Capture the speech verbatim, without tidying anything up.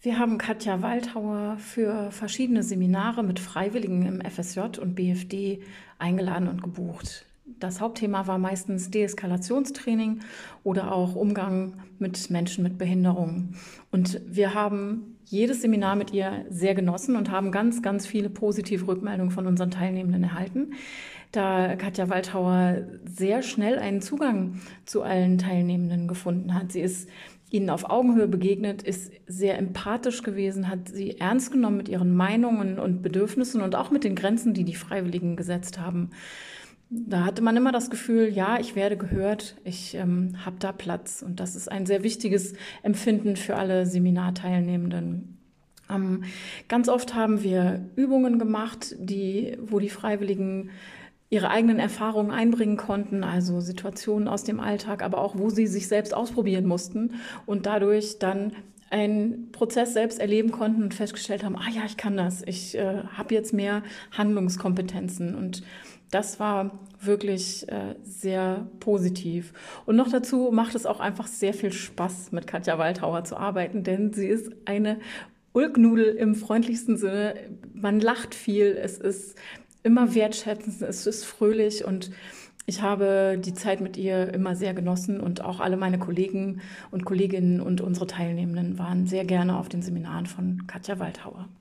Wir haben Katja Waldhauer für verschiedene Seminare mit Freiwilligen im F S J und B F D eingeladen und gebucht. Das Hauptthema war meistens Deeskalationstraining oder auch Umgang mit Menschen mit Behinderungen. Und wir haben jedes Seminar mit ihr sehr genossen und haben ganz, ganz viele positive Rückmeldungen von unseren Teilnehmenden erhalten, da Katja Waldhauer sehr schnell einen Zugang zu allen Teilnehmenden gefunden hat. Sie ist ihnen auf Augenhöhe begegnet, ist sehr empathisch gewesen, hat sie ernst genommen mit ihren Meinungen und Bedürfnissen und auch mit den Grenzen, die die Freiwilligen gesetzt haben. Da hatte man immer das Gefühl, ja, ich werde gehört, ich ähm, habe da Platz. Und das ist ein sehr wichtiges Empfinden für alle Seminarteilnehmenden. Ähm, ganz oft haben wir Übungen gemacht, die, wo die Freiwilligen ihre eigenen Erfahrungen einbringen konnten, also Situationen aus dem Alltag, aber auch, wo sie sich selbst ausprobieren mussten und dadurch dann einen Prozess selbst erleben konnten und festgestellt haben, ah ja, ich kann das, ich äh, habe jetzt mehr Handlungskompetenzen, und das war wirklich äh, sehr positiv. Und noch dazu macht es auch einfach sehr viel Spaß, mit Katja Waldhauer zu arbeiten, denn sie ist eine Ulknudel im freundlichsten Sinne. Man lacht viel, es ist immer wertschätzend, es ist fröhlich, und ich habe die Zeit mit ihr immer sehr genossen, und auch alle meine Kollegen und Kolleginnen und unsere Teilnehmenden waren sehr gerne auf den Seminaren von Katja Waldhauer.